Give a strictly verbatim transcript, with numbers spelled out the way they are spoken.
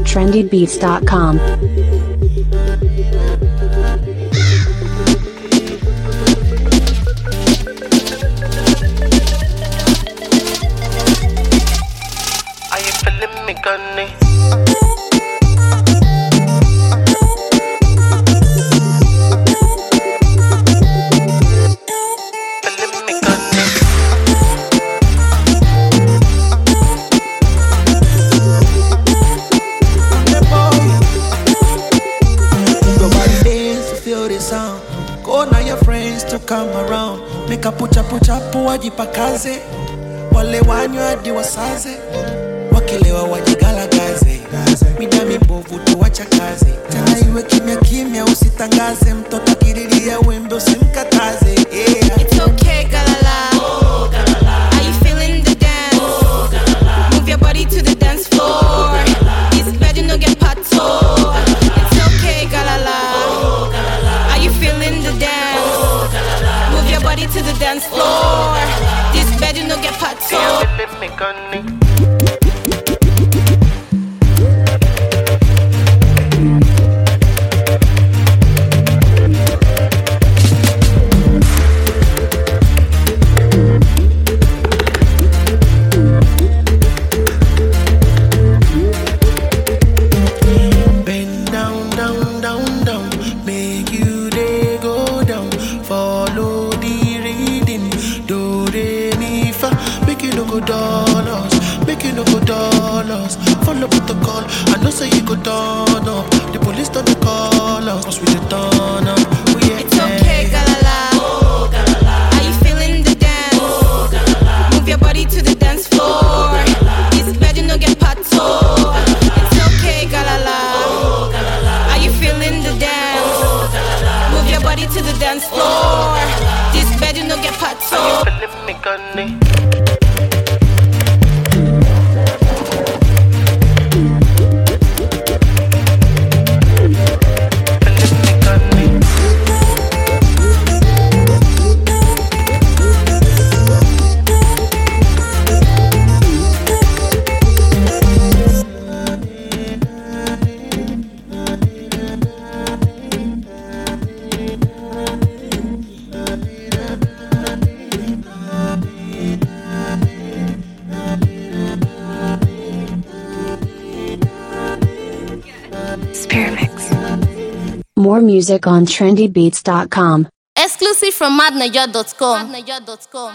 trendy beats dot com. Are you feeling me, gunny? Come around, nika pucha pucha wajipakaze, wale wanywa hadi wasaze, wakilewa wajigalagaze, mida mibovu tuwacha kazi, tena iwe kimya kimya usitangaze, mtoto kirilia wembe usimkataze. Yeah. It's okay, galala. Oh, galala. Are you feeling the dance? Oh, galala. Move your body to the dance floor. This bed you no get pato. Oh, it's okay, galala. Oh, galala. Are you feeling the dance? Oh, galala. Move your body to the dance floor. This bed you no get pato. Are you feeling me, gunny? Follow protocol, I know say you go turn up. The police don't call us, cause we the turn up. Oh, yeah. It's okay, galala. Oh, galala. Are you feeling the dance? Oh, galala. Move your body to the dance floor. Oh, this bed you no get pato. Oh, it's okay, galala. Oh, galala. Are you feeling the dance? Oh, galala. Move your body to the dance floor. Oh, this bed you no get pato. Are you feeling me, gunny? More music on trendy beats dot com. Exclusive from madnaja dot com.